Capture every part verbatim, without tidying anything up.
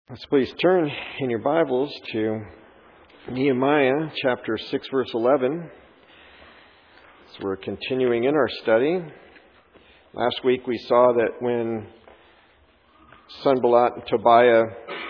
Let's please turn in your Bibles to Nehemiah chapter six, verse eleven. So we're continuing in our study. Last week we saw that when Sanballat and Tobiah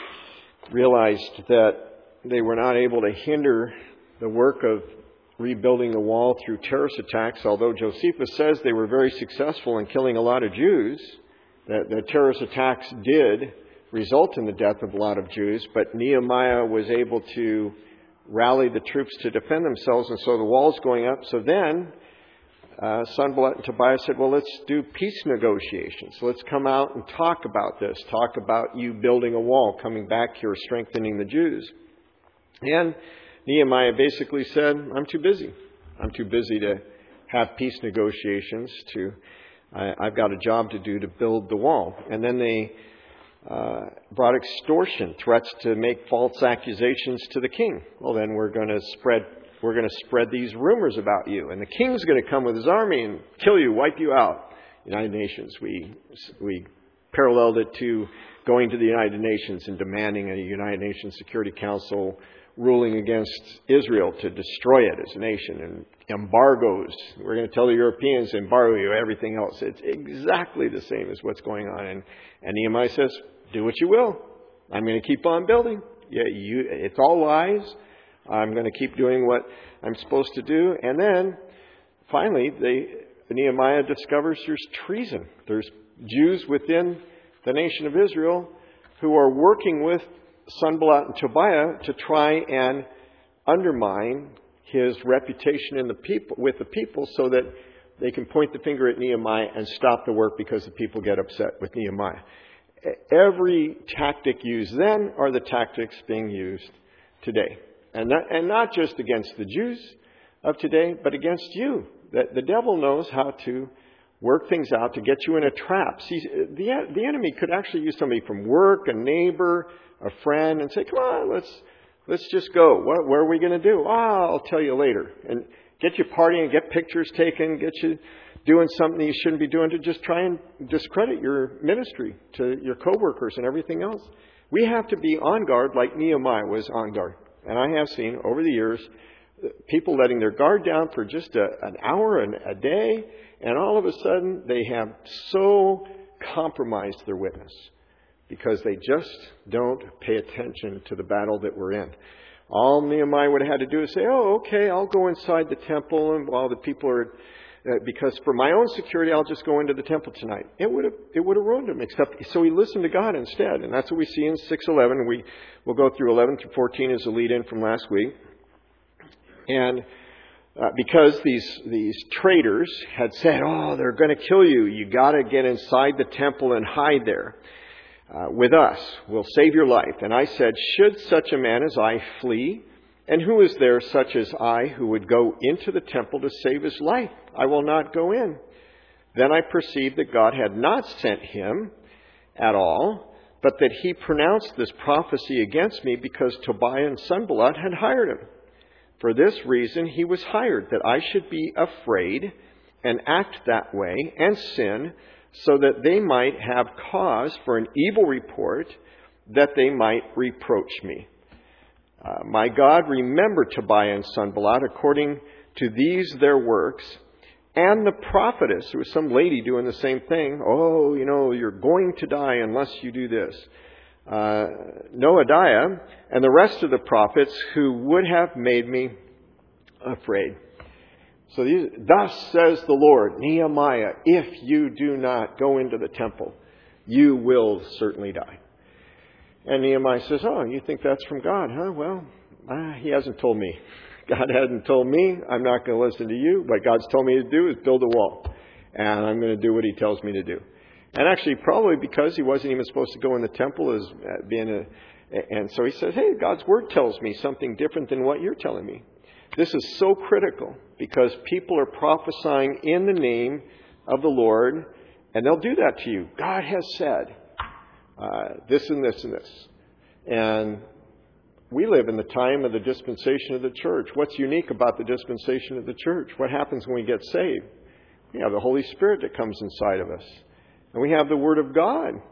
realized that they were not able to hinder the work of rebuilding the wall through terrorist attacks, although Josephus says they were very successful in killing a lot of Jews, that the terrorist attacks did result in the death of a lot of Jews, but Nehemiah was able to rally the troops to defend themselves, and so the wall's going up. So then uh, Sanballat and Tobiah said, well, let's do peace negotiations. Let's come out and talk about this. Talk about you building a wall, coming back here, strengthening the Jews. And Nehemiah basically said, I'm too busy. I'm too busy to have peace negotiations. To I, I've got a job to do to build the wall. And then they Uh, brought extortion, threats to make false accusations to the king. Well, then we're going to spread we're going to spread these rumors about you, and the king's going to come with his army and kill you, wipe you out. United Nations, we we paralleled it to going to the United Nations and demanding a United Nations Security Council ruling against Israel to destroy it as a nation, and embargoes. We're going to tell the Europeans to embargo you, everything else. It's exactly the same as what's going on. And, and Nehemiah says, do what you will. I'm going to keep on building. Yeah, you, it's all lies. I'm going to keep doing what I'm supposed to do. And then, finally, they, Nehemiah discovers there's treason. There's Jews within the nation of Israel who are working with Sanballat and Tobiah to try and undermine his reputation in the people, with the people, so that they can point the finger at Nehemiah and stop the work because the people get upset with Nehemiah. Every tactic used then are the tactics being used today. And not, and not just against the Jews of today, but against you. That the devil knows how to work things out to get you in a trap. See, the, the enemy could actually use somebody from work, a neighbor, a friend, and say, come on, let's let's just go. What, what are we going to do? Oh, I'll tell you later. And get you partying, get pictures taken, get you doing something you shouldn't be doing to just try and discredit your ministry to your coworkers and everything else. We have to be on guard like Nehemiah was on guard. And I have seen over the years people letting their guard down for just a, an hour and a day, and all of a sudden they have so compromised their witness because they just don't pay attention to the battle that we're in. All Nehemiah would have had to do is say, oh, okay, I'll go inside the temple, and while the people are, uh, because for my own security, I'll just go into the temple tonight. It would have, it would have ruined him, except, so he listened to God instead. And that's what we see in six eleven. We, we'll go through eleven through fourteen as a lead-in from last week. And uh, because these, these traitors had said, oh, they're going to kill you. You got to get inside the temple and hide there. Uh, with us, we'll save your life. And I said, should such a man as I flee? And who is there such as I who would go into the temple to save his life? I will not go in. Then I perceived that God had not sent him at all, but that he pronounced this prophecy against me because Tobiah and Sanballat had hired him. For this reason he was hired, that I should be afraid and act that way and sin, so that they might have cause for an evil report, that they might reproach me. Uh, my God, remember Tobiah and Sanballat according to these their works, and the prophetess, who was some lady doing the same thing. Oh, you know, you're going to die unless you do this. Uh, Noadiah and the rest of the prophets who would have made me afraid. So these, thus says the Lord, Nehemiah, if you do not go into the temple, you will certainly die. And Nehemiah says, oh, you think that's from God, huh? Well, uh, he hasn't told me. God hasn't told me. I'm not going to listen to you. What God's told me to do is build a wall. And I'm going to do what he tells me to do. And actually, probably because he wasn't even supposed to go in the temple as being a... And so he says, hey, God's word tells me something different than what you're telling me. This is so critical because people are prophesying in the name of the Lord, and they'll do that to you. God has said uh, this and this and this. And we live in the time of the dispensation of the church. What's unique about the dispensation of the church? What happens when we get saved? We have the Holy Spirit that comes inside of us. And we have the Word of God.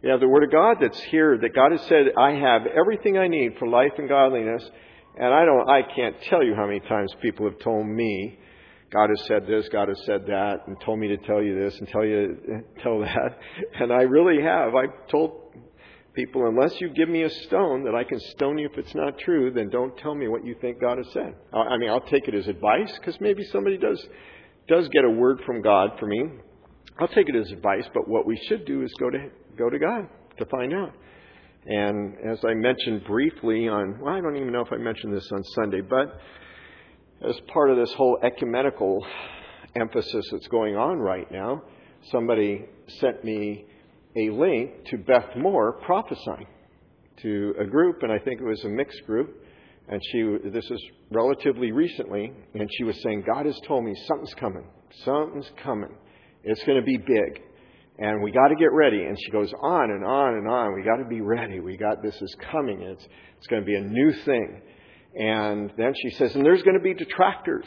We have the Word of God that's here, that God has said, I have everything I need for life and godliness. And I don't, I can't tell you how many times people have told me, God has said this, God has said that, and told me to tell you this and tell you, tell that. And I really have. I've told people, unless you give me a stone that I can stone you if it's not true, then don't tell me what you think God has said. I mean, I'll take it as advice, because maybe somebody does does get a word from God for me. I'll take it as advice, but what we should do is go to go to God to find out. And as I mentioned briefly on, well, I don't even know if I mentioned this on Sunday, but as part of this whole ecumenical emphasis that's going on right now, somebody sent me a link to Beth Moore prophesying to a group, and I think it was a mixed group. And she, this is relatively recently, and she was saying, God has told me something's coming. Something's coming. It's going to be big. And we got to get ready. And she goes on and on and on. We got to be ready. We got, this is coming. It's, it's going to be a new thing. And then she says, and there's going to be detractors.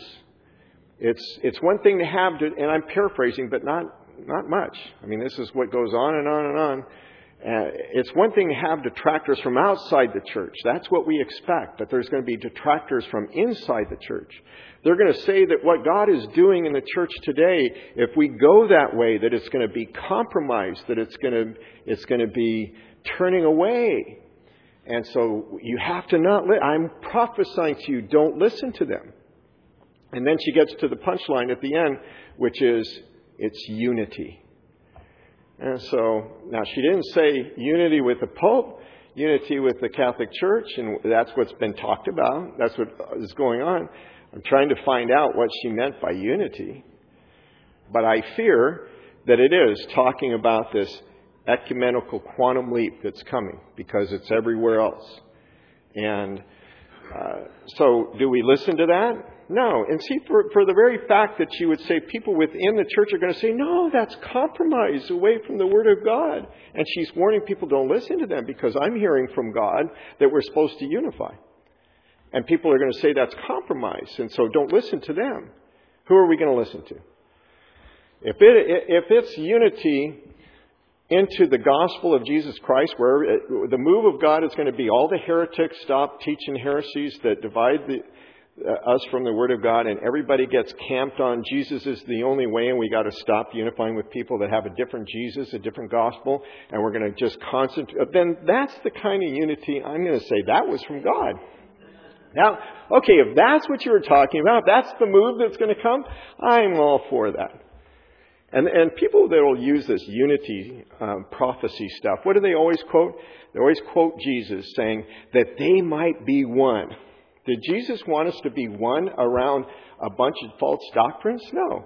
It's, it's one thing to have, to, and I'm paraphrasing, but not, not much. I mean, this is what goes on and on and on. Uh, it's one thing to have detractors from outside the church. That's what we expect. But there's going to be detractors from inside the church. They're going to say that what God is doing in the church today, if we go that way, that it's going to be compromised, that it's going to, it's going to be turning away. And so you have to not li- I'm prophesying to you, don't listen to them. And then she gets to the punchline at the end, which is, it's unity. And so, now she didn't say unity with the Pope, unity with the Catholic Church, and that's what's been talked about. That's what is going on. I'm trying to find out what she meant by unity. But I fear that it is talking about this ecumenical quantum leap that's coming, because it's everywhere else. And uh, so, do we listen to that? No. And see, for, for the very fact that she would say people within the church are going to say, no, that's compromise away from the Word of God. And she's warning people, don't listen to them, because I'm hearing from God that we're supposed to unify. And people are going to say that's compromise, and so don't listen to them. Who are we going to listen to? If it, if it's unity into the gospel of Jesus Christ, where it, the move of God is going to be all the heretics stop teaching heresies that divide the Uh, us from the Word of God, and everybody gets camped on Jesus is the only way, and we got to stop unifying with people that have a different Jesus, a different gospel, and we're going to just concentrate. Then that's the kind of unity I'm going to say that was from God. Now, okay, if that's what you were talking about, that's the move that's going to come, I'm all for that. And and people that will use this unity um, prophecy stuff, what do they always quote? They always quote Jesus saying that they might be one. Did Jesus want us to be one around a bunch of false doctrines? No.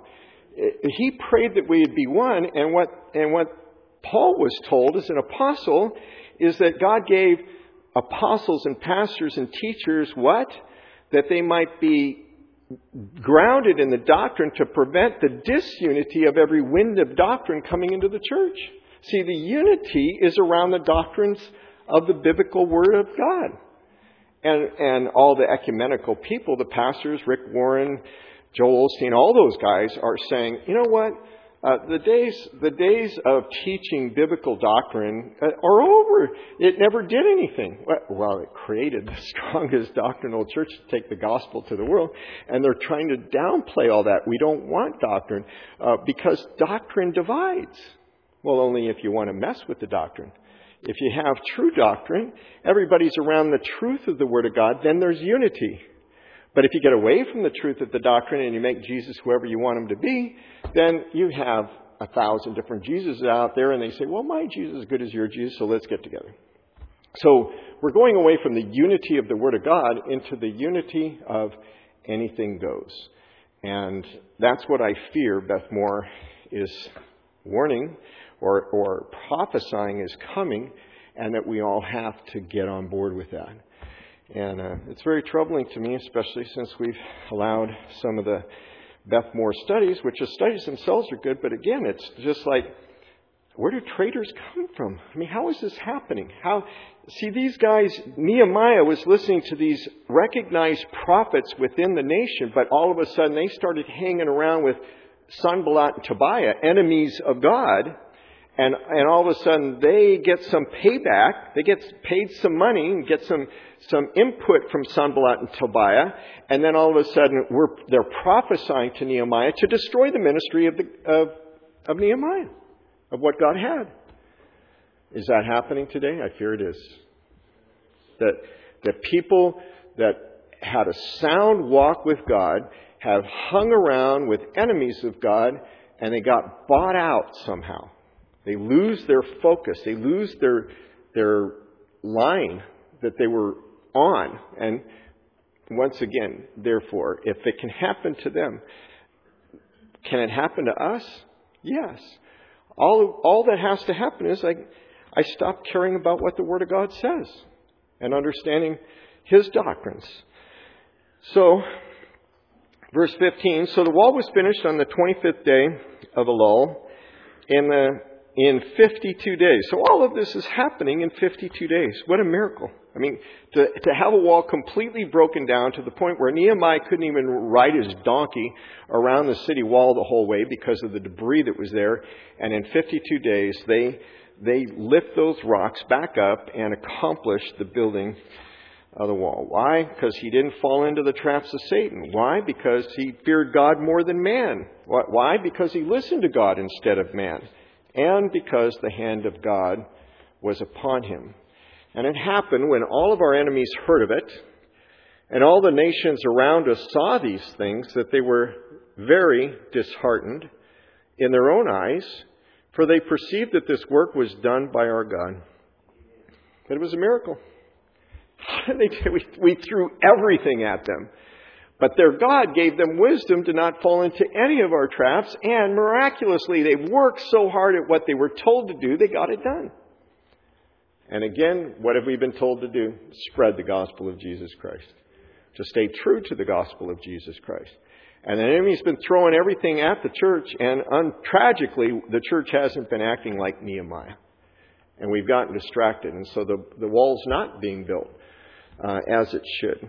He prayed that we would be one, and what and what Paul was told as an apostle is that God gave apostles and pastors and teachers what? That they might be grounded in the doctrine to prevent the disunity of every wind of doctrine coming into the church. See, the unity is around the doctrines of the biblical Word of God. And and all the ecumenical people, the pastors, Rick Warren, Joel Osteen, all those guys are saying, you know what? Uh, the days the days of teaching biblical doctrine are over. It never did anything. Well, it created the strongest doctrinal church to take the gospel to the world. And they're trying to downplay all that. We don't want doctrine uh, because doctrine divides. Well, only if you want to mess with the doctrine. If you have true doctrine, everybody's around the truth of the Word of God, then there's unity. But if you get away from the truth of the doctrine and you make Jesus whoever you want him to be, then you have a thousand different Jesuses out there, and they say, well, my Jesus is as good as your Jesus, so let's get together. So we're going away from the unity of the Word of God into the unity of anything goes. And that's what I fear Beth Moore is warning or, or prophesying is coming, and that we all have to get on board with that. And uh, it's very troubling to me, especially since we've allowed some of the Beth Moore studies, which the studies themselves are good, but again, it's just like, where do traitors come from? I mean, how is this happening? How? See, these guys, Nehemiah was listening to these recognized prophets within the nation, but all of a sudden they started hanging around with Sanballat and Tobiah, enemies of God. And, and all of a sudden they get some payback, they get paid some money and get some, some input from Sanballat and Tobiah. And then all of a sudden we're, they're prophesying to Nehemiah to destroy the ministry of, the, of, of Nehemiah, of what God had. Is that happening today? I fear it is. That, that people that had a sound walk with God have hung around with enemies of God, and they got bought out somehow. They lose their focus. They lose their their line that they were on. And once again, therefore, if it can happen to them, can it happen to us? Yes. All all that has to happen is I, I stop caring about what the Word of God says and understanding His doctrines. So, verse fifteen, so the wall was finished on the twenty-fifth day of Elul in the in fifty-two days. So all of this is happening in fifty-two days. What a miracle. I mean, to, to have a wall completely broken down to the point where Nehemiah couldn't even ride his donkey around the city wall the whole way because of the debris that was there. And in fifty-two days, they they lift those rocks back up and accomplish the building of the wall. Why? Because he didn't fall into the traps of Satan. Why? Because he feared God more than man. Why? Because he listened to God instead of man. And because the hand of God was upon him. And it happened when all of our enemies heard of it, and all the nations around us saw these things, that they were very disheartened in their own eyes, for they perceived that this work was done by our God. But it was a miracle. They did, we, we threw everything at them. But their God gave them wisdom to not fall into any of our traps, and miraculously they worked so hard at what they were told to do, they got it done. And again, what have we been told to do? Spread the gospel of Jesus Christ. To stay true to the gospel of Jesus Christ. And the enemy's been throwing everything at the church, and un- tragically, the church hasn't been acting like Nehemiah. And we've gotten distracted, and so the, the wall's not being built uh, as it should.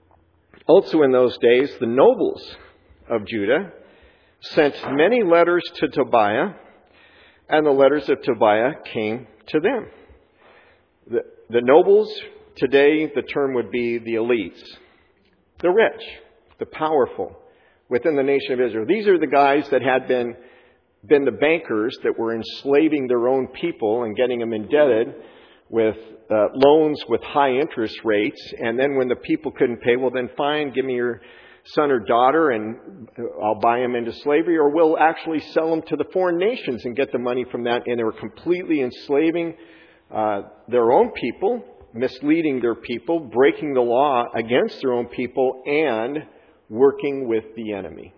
Also in those days, the nobles of Judah sent many letters to Tobiah, and the letters of Tobiah came to them. The, the nobles, today the term would be the elites, the rich, the powerful within the nation of Israel. These are the guys that had been, been the bankers that were enslaving their own people and getting them indebted with uh, loans with high interest rates. And then when the people couldn't pay, well then fine, give me your son or daughter and I'll buy them into slavery, or we'll actually sell them to the foreign nations and get the money from that. And they were completely enslaving uh, their own people, misleading their people, breaking the law against their own people, and working with the enemy.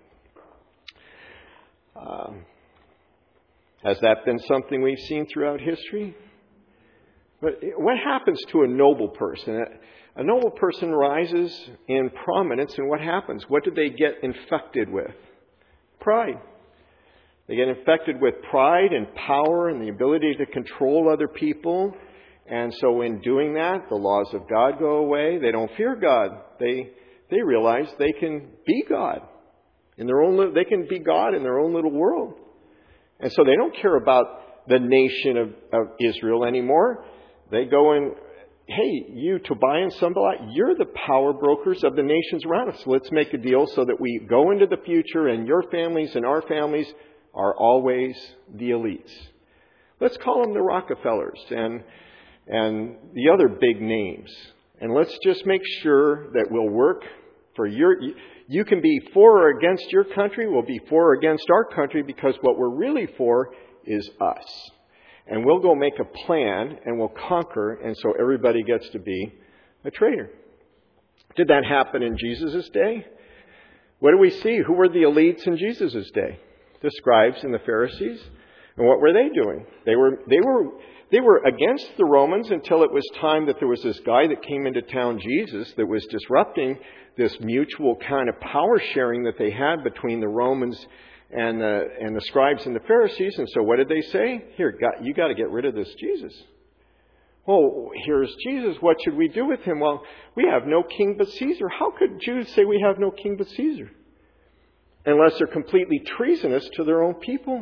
Uh, has that been something we've seen throughout history? But what happens to a noble person? A noble person rises in prominence, and what happens? What do they get infected with? Pride. They get infected with pride and power and the ability to control other people. And so in doing that, the laws of God go away. They don't fear God. They they realize they can be God in their own. They can be God in their own little world. And so they don't care about the nation of, of Israel anymore. They go and, hey, you, Tobiah and Sanballat, you're the power brokers of the nations around us. Let's make a deal so that we go into the future and your families and our families are always the elites. Let's call them the Rockefellers and and the other big names. And let's just make sure that we'll work for your... You can be for or against your country. We'll be for or against our country, because what we're really for is us. And we'll go make a plan and we'll conquer, and so everybody gets to be a traitor. Did that happen in Jesus' day? What do we see? Who were the elites in Jesus' day? The scribes and the Pharisees. And what were they doing? They were they were they were against the Romans until it was time that there was this guy that came into town, Jesus, that was disrupting this mutual kind of power sharing that they had between the Romans and the, and the scribes and the Pharisees. And so what did they say? Here, God, you got to get rid of this Jesus. Oh, here's Jesus. What should we do with him? Well, we have no king but Caesar. How could Jews say we have no king but Caesar? Unless they're completely treasonous to their own people.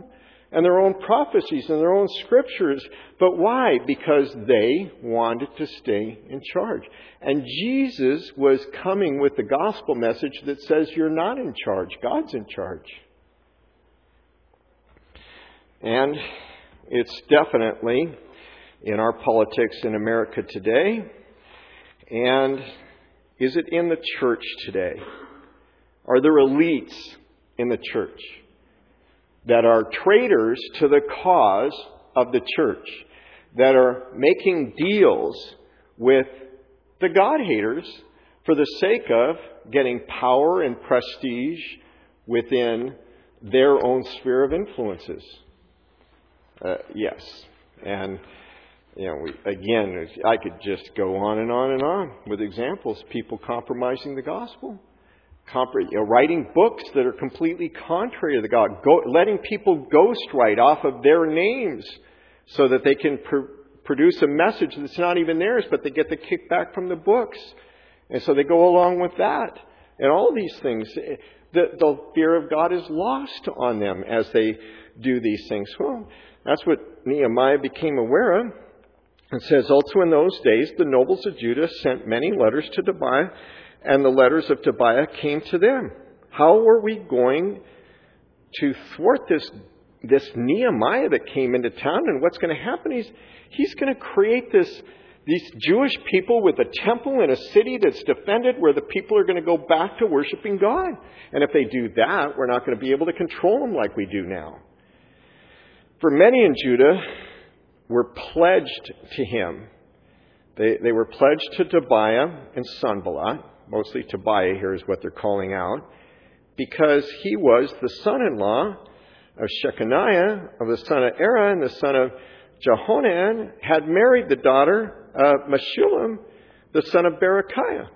and their own prophecies and their own scriptures. But why? Because they wanted to stay in charge. And Jesus was coming with the gospel message that says you're not in charge. God's in charge. And it's definitely in our politics in America today. And is it in the church today? Are there elites in the church that are traitors to the cause of the church, that are making deals with the God-haters for the sake of getting power and prestige within their own sphere of influences? Uh, yes. And, you know, we, again, I could just go on and on and on with examples. People compromising the gospel. Compre- you know, writing books that are completely contrary to the God. Go, letting people ghostwrite off of their names so that they can pr- produce a message that's not even theirs, but they get the kickback from the books. And so they go along with that. And all these things. The, the fear of God is lost on them as they do these things. Well, that's what Nehemiah became aware of. It says, also in those days, the nobles of Judah sent many letters to Tobiah, and the letters of Tobiah came to them. How are we going to thwart this, this Nehemiah that came into town? And what's going to happen? He's, he's going to create this, these Jewish people with a temple in a city that's defended where the people are going to go back to worshiping God. And if they do that, we're not going to be able to control them like we do now. For many in Judah were pledged to him. They, they were pledged to Tobiah and Sanballat. Mostly Tobiah here is what they're calling out. Because he was the son-in-law of Shechaniah, of the son of Era, and the son of Jehonan, had married the daughter of Meshullam, the son of Berechiah.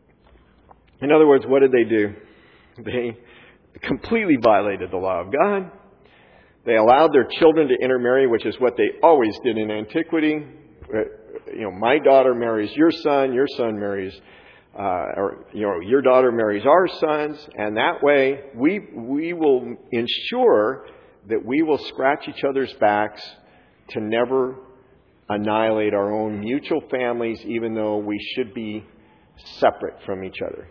In other words, what did they do? They completely violated the law of God. They allowed their children to intermarry, which is what they always did in antiquity. You know, my daughter marries your son, your son marries, uh, or, you know, your daughter marries our sons. And that way, we, we will ensure that we will scratch each other's backs to never annihilate our own mutual families, even though we should be separate from each other.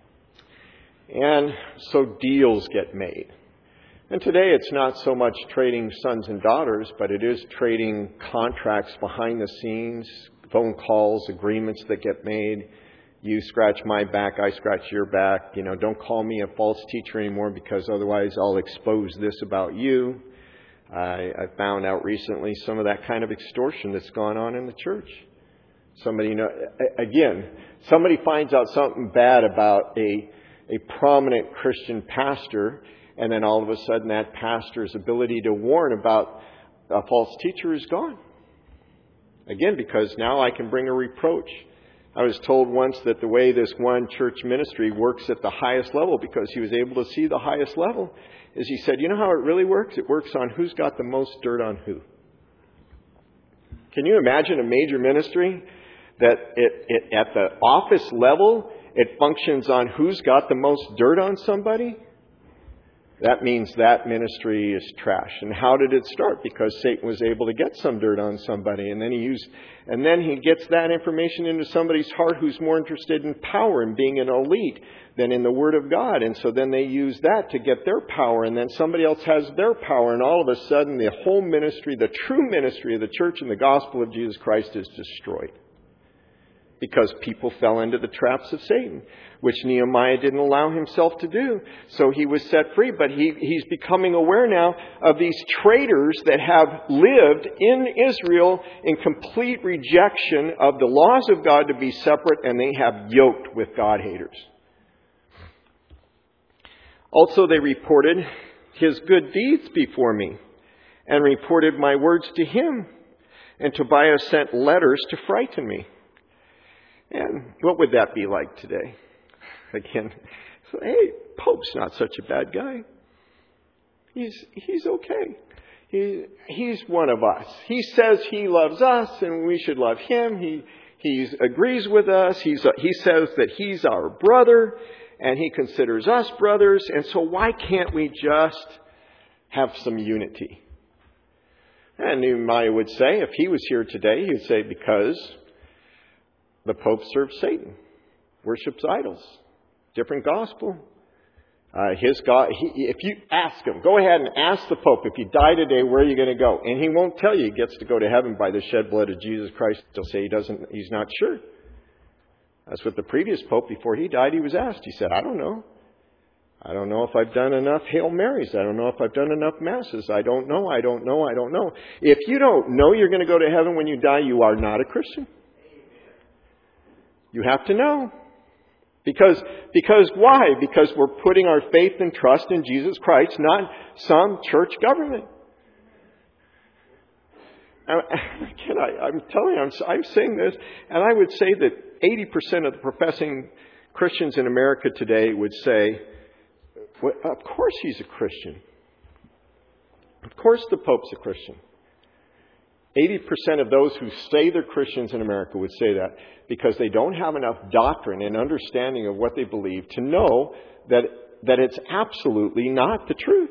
And so deals get made. And today it's not so much trading sons and daughters, but it is trading contracts behind the scenes, phone calls, agreements that get made. You scratch my back, I scratch your back. You know, don't call me a false teacher anymore because otherwise I'll expose this about you. I, I found out recently some of that kind of extortion that's gone on in the church. Somebody, you know, again, somebody finds out something bad about a, a prominent Christian pastor, and then all of a sudden that pastor's ability to warn about a false teacher is gone. Again, because now I can bring a reproach. I was told once that the way this one church ministry works at the highest level, because he was able to see the highest level, is he said, you know how it really works? It works on who's got the most dirt on who. Can you imagine a major ministry that it, it, at the office level, it functions on who's got the most dirt on somebody? That means that ministry is trash. And how did it start? Because Satan was able to get some dirt on somebody, and then he used, and then he gets that information into somebody's heart who's more interested in power and being an elite than in the Word of God. And so then they use that to get their power, and then somebody else has their power, and all of a sudden the whole ministry, the true ministry of the church and the gospel of Jesus Christ is destroyed. Because people fell into the traps of Satan, which Nehemiah didn't allow himself to do. So he was set free, but he, he's becoming aware now of these traitors that have lived in Israel in complete rejection of the laws of God to be separate, and they have yoked with God-haters. Also, they reported his good deeds before me and reported my words to him. And Tobiah sent letters to frighten me. And what would that be like today? Again, so, hey, Pope's not such a bad guy. He's he's okay. He he's one of us. He says he loves us, and we should love him. He he agrees with us. He's he says that he's our brother, and he considers us brothers. And so why can't we just have some unity? And Nehemiah would say, if he was here today, he would say, because the Pope serves Satan, worships idols, different gospel. Uh, his God, he, if you ask him, go ahead and ask the Pope, if you die today, where are you going to go? And he won't tell you he gets to go to heaven by the shed blood of Jesus Christ. He'll say he doesn't, he's not sure. That's what the previous Pope, before he died, he was asked. He said, I don't know. I don't know if I've done enough Hail Marys. I don't know if I've done enough Masses. I don't know. I don't know. I don't know. If you don't know you're going to go to heaven when you die, you are not a Christian. You have to know. Because, because why? Because we're putting our faith and trust in Jesus Christ, not some church government. Again, I, I'm telling you, I'm, I'm saying this, and I would say that eighty percent of the professing Christians in America today would say, well, of course he's a Christian. Of course the Pope's a Christian. eighty percent of those who say they're Christians in America would say that because they don't have enough doctrine and understanding of what they believe to know that, that it's absolutely not the truth.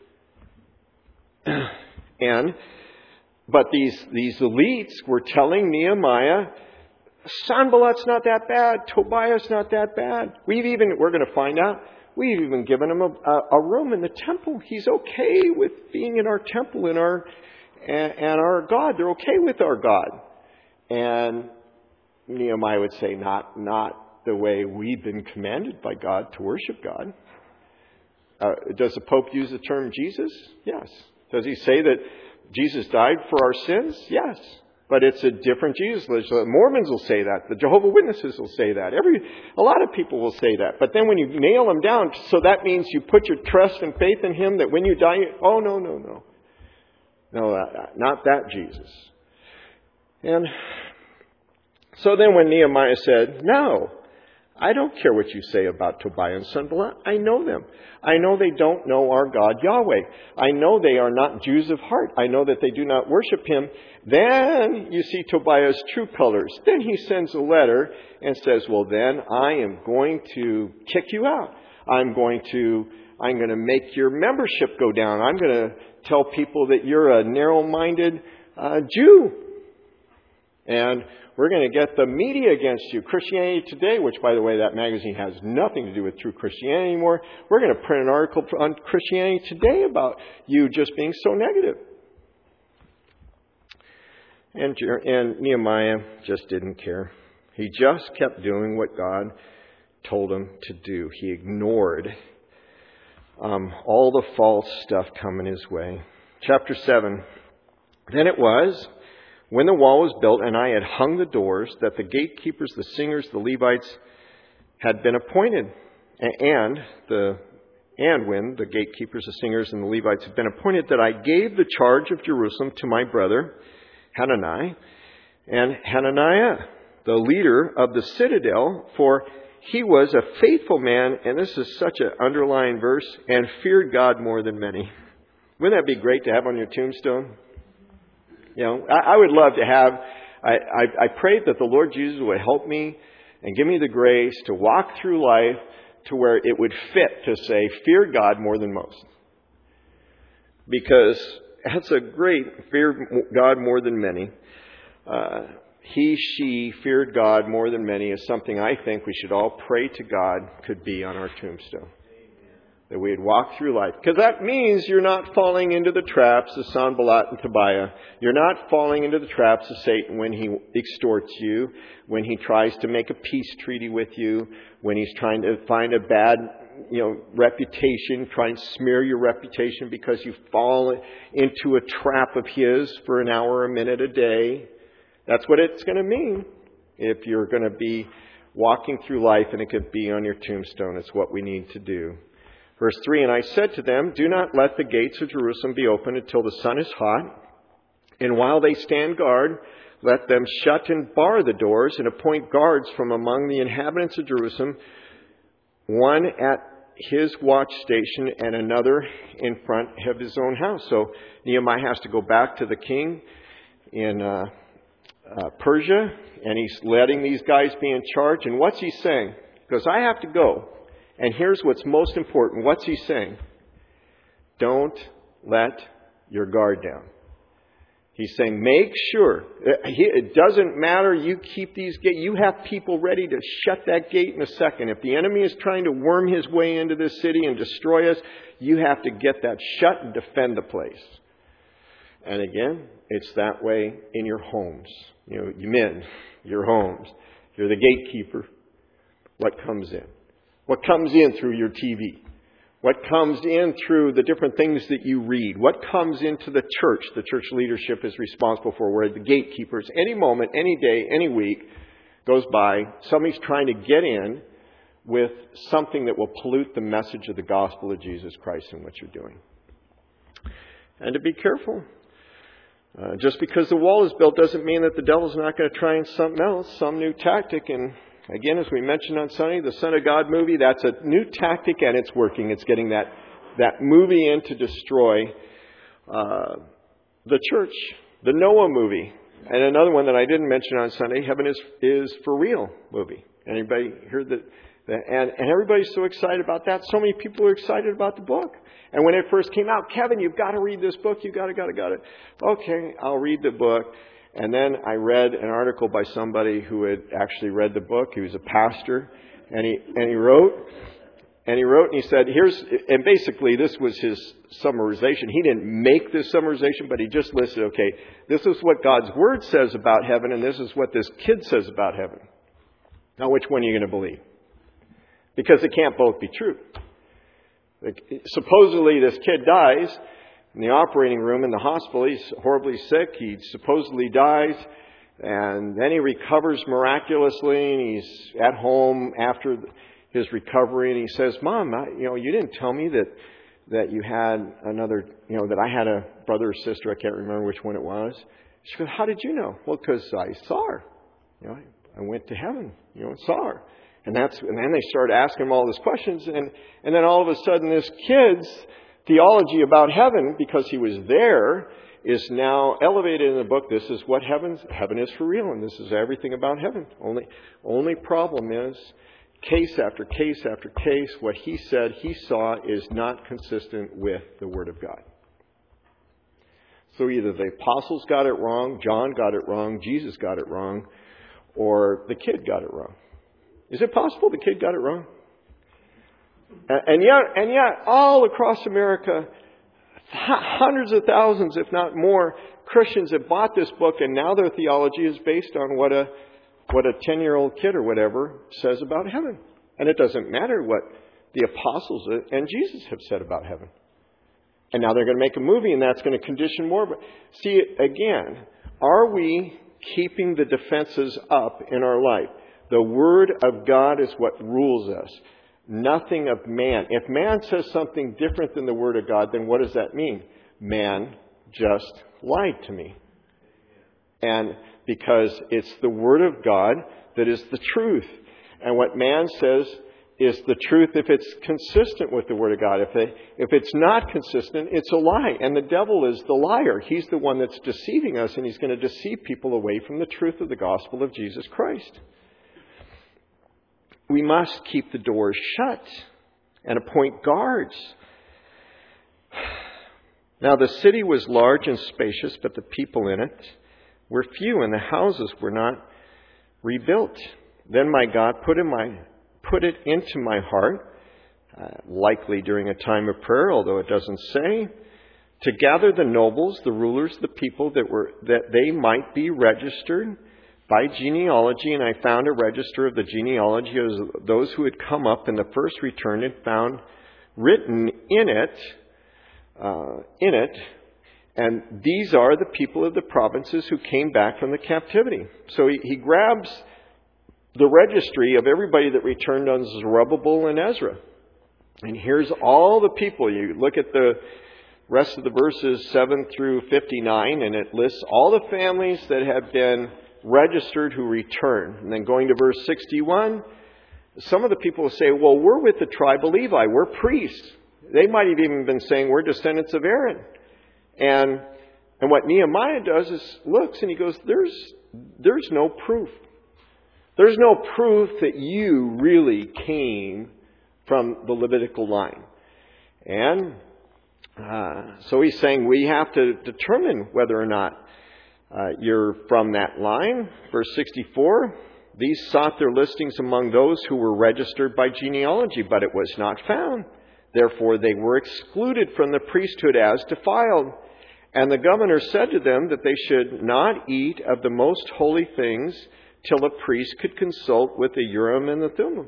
And, but these, these elites were telling Nehemiah, Sanballat's not that bad, Tobiah's not that bad. We've even, we're going to find out, we've even given him a, a, a room in the temple. He's okay with being in our temple, in our And, and our God. They're okay with our God. And Nehemiah would say, not, not the way we've been commanded by God to worship God. Uh, does the Pope use the term Jesus? Yes. Does he say that Jesus died for our sins? Yes. But it's a different Jesus. The Mormons will say that. The Jehovah's Witnesses will say that. Every, a lot of people will say that. But then when you nail them down, so that means you put your trust and faith in Him, that when you die, you, oh, no, no, no. No, not that Jesus. And so then when Nehemiah said, no, I don't care what you say about Tobiah and Sanballat. I know them. I know they don't know our God Yahweh. I know they are not Jews of heart. I know that they do not worship Him. Then you see Tobiah's true colors. Then he sends a letter and says, well, then I am going to kick you out. I'm going to, I'm going to make your membership go down. I'm going to tell people that you're a narrow-minded uh, Jew. And we're going to get the media against you. Christianity Today, which, by the way, that magazine has nothing to do with true Christianity anymore. We're going to print an article on Christianity Today about you just being so negative. And, and Nehemiah just didn't care. He just kept doing what God told him to do. He ignored Um, all the false stuff coming his way. Chapter seven. Then it was, when the wall was built and I had hung the doors, that the gatekeepers, the singers, the Levites had been appointed. And the and when the gatekeepers, the singers, and the Levites had been appointed, that I gave the charge of Jerusalem to my brother Hanani, and Hananiah, the leader of the citadel, for he was a faithful man, and this is such an underlying verse, and feared God more than many. Wouldn't that be great to have on your tombstone? You know, I, I would love to have, I, I, I prayed that the Lord Jesus would help me and give me the grace to walk through life to where it would fit to say, fear God more than most. Because that's a great, fear God more than many. Uh, He, she, feared God more than many is something I think we should all pray to God could be on our tombstone. Amen. That we'd walk through life. Because that means you're not falling into the traps of Sanballat and Tobiah. You're not falling into the traps of Satan when he extorts you, when he tries to make a peace treaty with you, when he's trying to find a bad, you know, reputation, try and smear your reputation because you fall into a trap of his for an hour, a minute, a day. That's what it's going to mean if you're going to be walking through life and it could be on your tombstone. It's what we need to do. Verse three, and I said to them, do not let the gates of Jerusalem be opened until the sun is hot. And while they stand guard, let them shut and bar the doors and appoint guards from among the inhabitants of Jerusalem, one at his watch station and another in front of his own house. So Nehemiah has to go back to the king in uh, Uh, Persia, and he's letting these guys be in charge. And what's he saying? Because I have to go. And here's what's most important. What's he saying? Don't let your guard down. He's saying, make sure. It doesn't matter. You keep these gates. You have people ready to shut that gate in a second. If the enemy is trying to worm his way into this city and destroy us, you have to get that shut and defend the place. And again, it's that way in your homes. You know, you men, your homes. You're the gatekeeper. What comes in? What comes in through your T V? What comes in through the different things that you read? What comes into the church? The church leadership is responsible for, where the gatekeepers, any moment, any day, any week goes by, somebody's trying to get in with something that will pollute the message of the gospel of Jesus Christ and what you're doing. And to be careful. Uh, just because the wall is built doesn't mean that the devil's not going to try and something else, some new tactic. And again, as we mentioned on Sunday, the Son of God movie, that's a new tactic and it's working. It's getting that, that movie in to destroy uh, the church. The Noah movie. And another one that I didn't mention on Sunday, Heaven is, is for Real movie. Anybody heard that? And, and everybody's so excited about that. So many people are excited about the book. And when it first came out, Kevin, you've got to read this book. You've got to, got to, got to. Okay, I'll read the book. And then I read an article by somebody who had actually read the book. He was a pastor. And he, and he wrote, and he wrote, and he said, here's, and basically this was his summarization. He didn't make this summarization, but he just listed, okay, this is what God's Word says about heaven, and this is what this kid says about heaven. Now, which one are you going to believe? Because it can't both be true. Supposedly this kid dies in the operating room in the hospital. He's horribly sick. He supposedly dies. And then he recovers miraculously. And he's at home after his recovery. And he says, Mom, I, you know, you didn't tell me that, that you had another, you know, that I had a brother or sister. I can't remember which one it was. She goes, how did you know? Well, because I saw her. You know, I went to heaven, you know, and saw her. And that's, and then they started asking him all these questions. And, and then all of a sudden this kid's theology about heaven, because he was there, is now elevated in the book. This is what heaven's, heaven is for real. And this is everything about heaven. Only, only problem is case after case after case, what he said he saw is not consistent with the Word of God. So either the apostles got it wrong, John got it wrong, Jesus got it wrong, or the kid got it wrong. Is it possible the kid got it wrong? And yet, and yet, all across America, hundreds of thousands, if not more, Christians have bought this book, and now their theology is based on what a what a ten-year-old kid or whatever says about heaven. And it doesn't matter what the apostles and Jesus have said about heaven. And now they're going to make a movie, and that's going to condition more. But see, again, are we keeping the defenses up in our life? The Word of God is what rules us. Nothing of man. If man says something different than the Word of God, then what does that mean? Man just lied to me. And because it's the Word of God that is the truth. And what man says is the truth if it's consistent with the Word of God. If, they, if it's not consistent, it's a lie. And the devil is the liar. He's the one that's deceiving us, and he's going to deceive people away from the truth of the gospel of Jesus Christ. We must keep the doors shut and appoint guards. Now the city was large and spacious, but the people in it were few, and the houses were not rebuilt. Then my God put in my put it into my heart, uh, likely during a time of prayer, although it doesn't say, to gather the nobles, the rulers, the people that were that they might be registered by genealogy. And I found a register of the genealogy of those who had come up in the first return, and found written in it, uh, in it, and these are the people of the provinces who came back from the captivity. So he, he grabs the registry of everybody that returned on Zerubbabel and Ezra. And here's all the people. You look at the rest of the verses seven through fifty-nine, and it lists all the families that have been registered who return. And then going to verse sixty-one, some of the people will say, well, we're with the tribe of Levi. We're priests. They might have even been saying we're descendants of Aaron. And and what Nehemiah does is looks and he goes, there's there's no proof. There's no proof that you really came from the Levitical line. And uh, so he's saying we have to determine whether or not Uh, you're from that line. Verse sixty-four, these sought their listings among those who were registered by genealogy, but it was not found. Therefore they were excluded from the priesthood as defiled. And the governor said to them that they should not eat of the most holy things till a priest could consult with the Urim and the Thummim.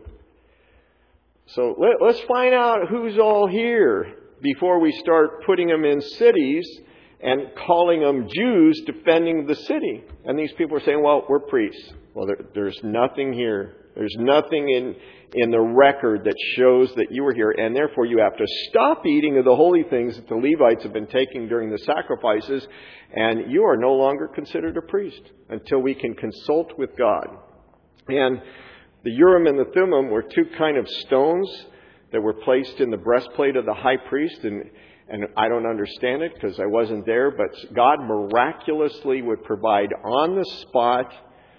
So let, let's find out who's all here before we start putting them in cities and calling them Jews defending the city. And these people are saying, well, we're priests. Well, there, there's nothing here. There's nothing in, in the record that shows that you were here. And therefore you have to stop eating of the holy things that the Levites have been taking during the sacrifices. And you are no longer considered a priest until we can consult with God. And the Urim and the Thummim were two kind of stones that were placed in the breastplate of the high priest. And And I don't understand it because I wasn't there, but God miraculously would provide on the spot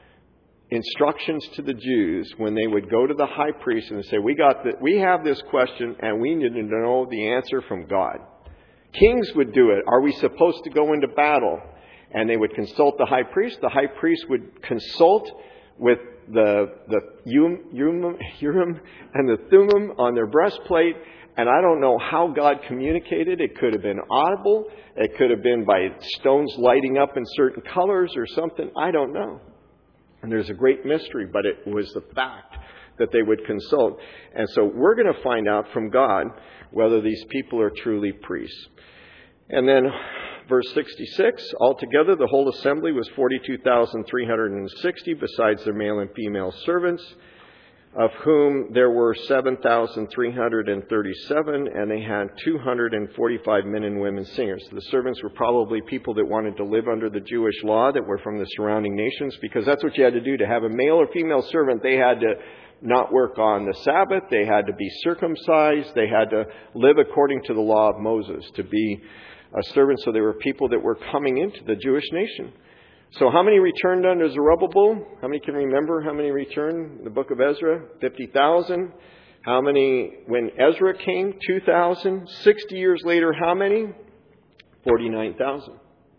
instructions to the Jews when they would go to the high priest and say, we got the, we have this question and we need to know the answer from God. Kings would do it. Are we supposed to go into battle? And they would consult the high priest. The high priest would consult with the, the Urim, Urim, Urim and the Thummim on their breastplate. And I don't know how God communicated. It could have been audible. It could have been by stones lighting up in certain colors or something. I don't know. And there's a great mystery, but it was the fact that they would consult. And so we're going to find out from God whether these people are truly priests. And then verse sixty-six, altogether the whole assembly was forty-two thousand three hundred sixty, besides their male and female servants, of whom there were seven thousand three hundred thirty-seven, and they had two hundred forty-five men and women singers. So the servants were probably people that wanted to live under the Jewish law, that were from the surrounding nations, because that's what you had to do. To have a male or female servant, they had to not work on the Sabbath, they had to be circumcised, they had to live according to the law of Moses to be a servant. So there were people that were coming into the Jewish nation. So how many returned under Zerubbabel? How many can remember how many returned in the book of Ezra? fifty thousand. How many when Ezra came? two thousand. sixty years later, how many? forty-nine thousand.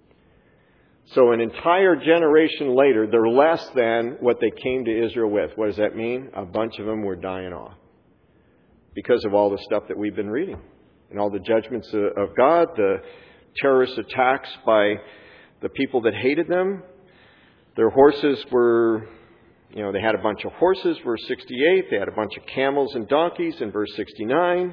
So an entire generation later, they're less than what they came to Israel with. What does that mean? A bunch of them were dying off because of all the stuff that we've been reading and all the judgments of God, the terrorist attacks by the people that hated them. Their horses were, you know, they had a bunch of horses, verse sixty-eight. They had a bunch of camels and donkeys in verse sixty-nine.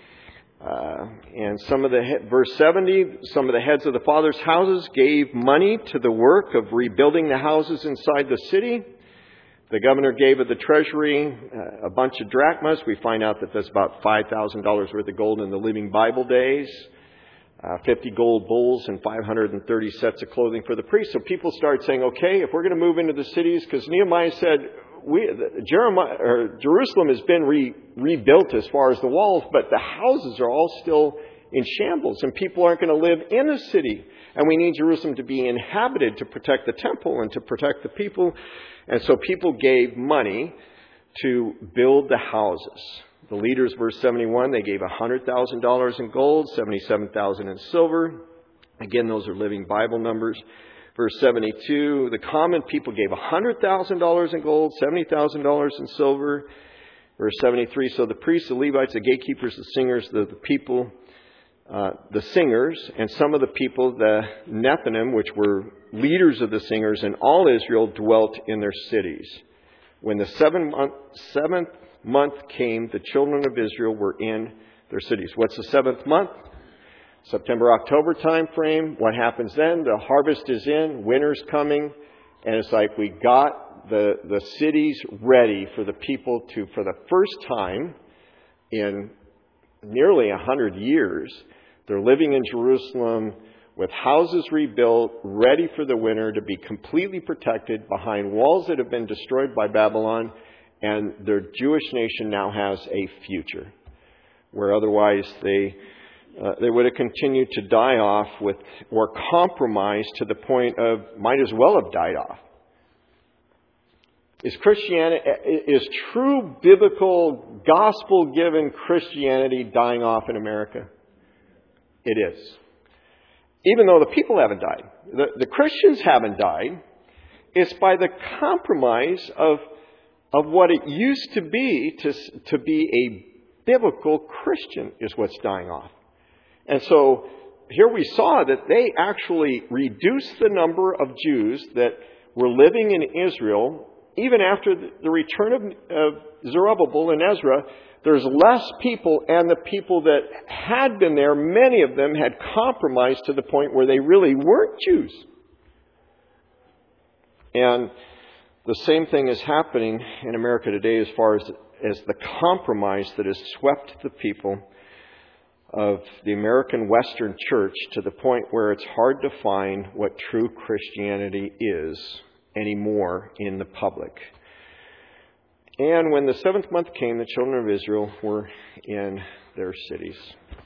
Uh, and some of the, verse seventy, some of the heads of the fathers' houses gave money to the work of rebuilding the houses inside the city. The governor gave of the treasury uh, a bunch of drachmas. We find out that that's about five thousand dollars worth of gold in the Living Bible days. Uh, fifty gold bulls and five hundred thirty sets of clothing for the priests. So people start saying, okay, if we're going to move into the cities, because Nehemiah said, we, Jeremiah, or Jerusalem has been re, rebuilt as far as the walls, but the houses are all still in shambles, and people aren't going to live in a city. And we need Jerusalem to be inhabited to protect the temple and to protect the people. And so people gave money to build the houses. The leaders, verse seventy-one, they gave one hundred thousand dollars in gold, seventy-seven thousand dollars in silver. Again, those are Living Bible numbers. Verse seventy-two, the common people gave one hundred thousand dollars in gold, seventy thousand dollars in silver. Verse seventy-three, so the priests, the Levites, the gatekeepers, the singers, the, the people, uh, the singers, and some of the people, the Nethinim, which were leaders of the singers, and all Israel dwelt in their cities. When the seven month, seventh month came, the children of Israel were in their cities. What's the seventh month? September, October time frame. What happens then? The harvest is in, winter's coming, and it's like we got the, the cities ready for the people to, for the first time in nearly a hundred years, they're living in Jerusalem with houses rebuilt, ready for the winter, to be completely protected behind walls that have been destroyed by Babylon. And their Jewish nation now has a future, where otherwise they uh, they would have continued to die off with or compromised to the point of might as well have died off. Is Christianity, is true biblical gospel-given Christianity dying off in America? It is. even though the people haven't died, the, the Christians haven't died, it's by the compromise of, of what it used to be to, to be a biblical Christian is what's dying off. And so here we saw that they actually reduced the number of Jews that were living in Israel. Even after the return of, of Zerubbabel and Ezra, there's less people, and the people that had been there, many of them had compromised to the point where they really weren't Jews. And the same thing is happening in America today as far as, as the compromise that has swept the people of the American Western church to the point where it's hard to find what true Christianity is anymore in the public. And when the seventh month came, the children of Israel were in their cities.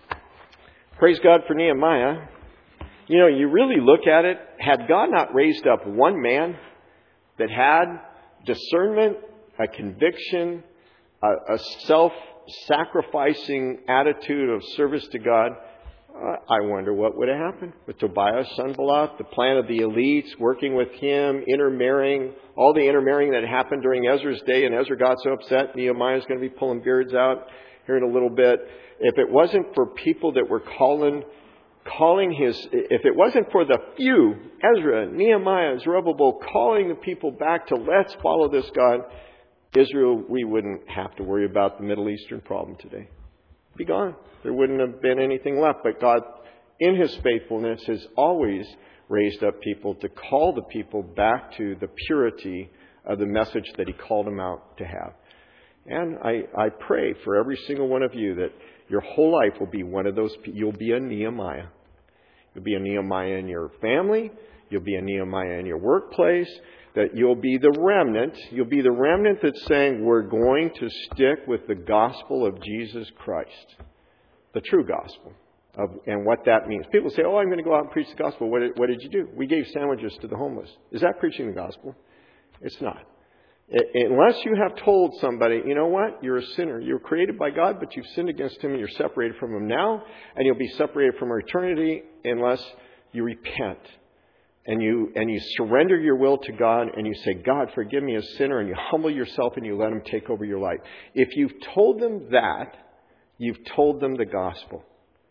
Praise God for Nehemiah. You know, you really look at it, had God not raised up one man that had discernment, a conviction, a, a self-sacrificing attitude of service to God, Uh, I wonder what would have happened with Tobiah, Sanballat, the plan of the elites, working with him, intermarrying, all the intermarrying that happened during Ezra's day, and Ezra got so upset, Nehemiah's going to be pulling beards out here in a little bit. If it wasn't for people that were calling, calling his, if it wasn't for the few, Ezra, Nehemiah, Zerubbabel, calling the people back to let's follow this God, Israel, we wouldn't have to worry about the Middle Eastern problem today. Be gone. There wouldn't have been anything left. But God, in His faithfulness, has always raised up people to call the people back to the purity of the message that He called them out to have. And I, I pray for every single one of you that your whole life will be one of those. You'll be a Nehemiah. You'll be a Nehemiah in your family. You'll be a Nehemiah in your workplace. That you'll be the remnant. You'll be the remnant that's saying, we're going to stick with the gospel of Jesus Christ. The true gospel. Of, and what that means. People say, oh, I'm going to go out and preach the gospel. What did, what did you do? We gave sandwiches to the homeless. Is that preaching the gospel? It's not. It, unless you have told somebody, you know what? You're a sinner. You were created by God, but you've sinned against Him and you're separated from Him now. And you'll be separated from eternity unless you repent. And you and you surrender your will to God and you say, God, forgive me as a sinner, and you humble yourself and you let Him take over your life. If you've told them that, you've told them the gospel.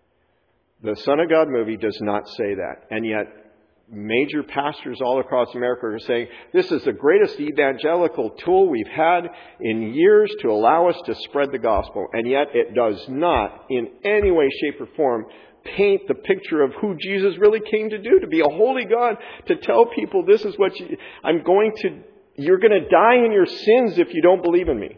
The Son of God movie does not say that. And yet, major pastors all across America are saying, this is the greatest evangelical tool we've had in years to allow us to spread the gospel. And yet, it does not, in any way, shape, or form, paint the picture of who Jesus really came to do, to be a holy God, to tell people this is what you, I'm going to, you're going to die in your sins if you don't believe in me.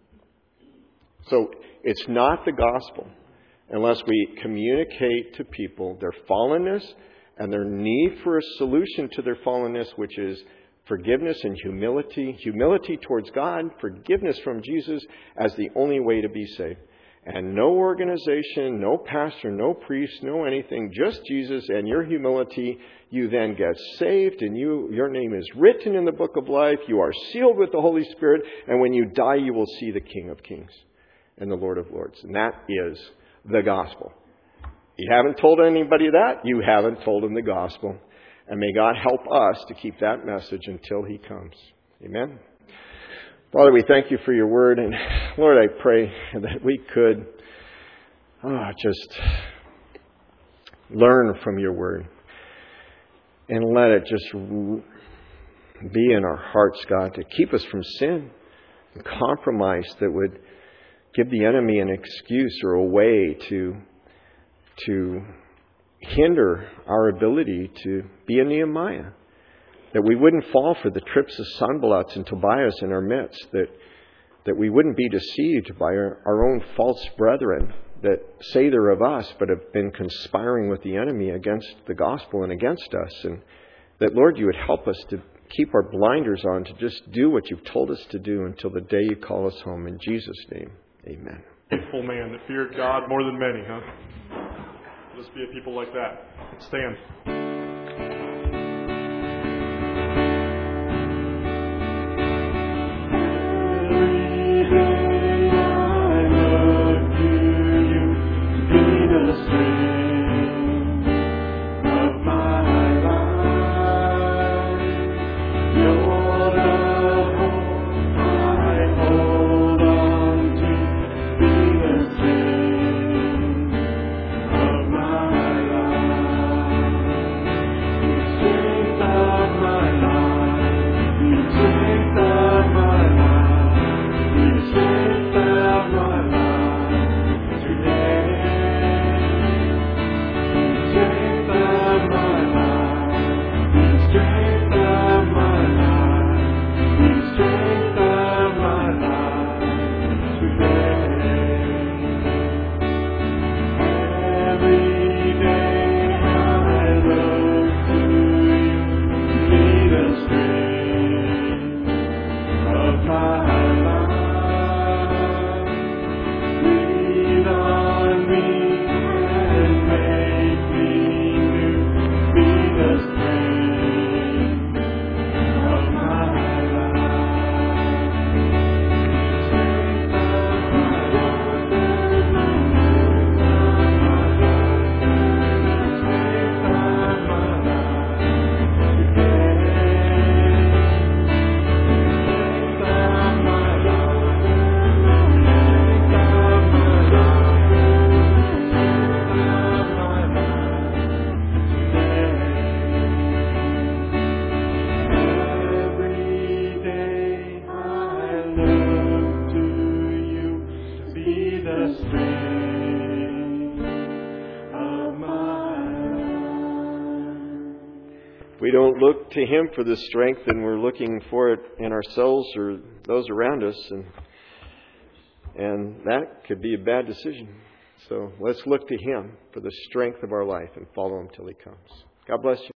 So it's not the gospel unless we communicate to people their fallenness and their need for a solution to their fallenness, which is forgiveness and humility, humility towards God, forgiveness from Jesus as the only way to be saved. And no organization, no pastor, no priest, no anything, just Jesus and your humility. You then get saved and you, your name is written in the book of life. You are sealed with the Holy Spirit. And when you die, you will see the King of Kings and the Lord of Lords. And that is the gospel. You haven't told anybody that. You haven't told them the gospel. And may God help us to keep that message until He comes. Amen. Father, we thank You for Your word. And Lord, I pray that we could oh, just learn from Your word. And let it just be in our hearts, God, to keep us from sin and compromise that would give the enemy an excuse or a way to, to hinder our ability to be a Nehemiah. That we wouldn't fall for the trips of Sanballats and Tobias in our midst. That, that we wouldn't be deceived by our, our own false brethren that say they're of us but have been conspiring with the enemy against the gospel and against us. And that, Lord, You would help us to keep our blinders on, to just do what You've told us to do until the day You call us home. In Jesus' name, amen. Faithful man that feared God more than many, huh? Let's be a people like that. Let's stand. Of my we don't look to Him for this strength, and we're looking for it in ourselves or those around us, and and that could be a bad decision. So let's look to Him for the strength of our life and follow Him till He comes. God bless you.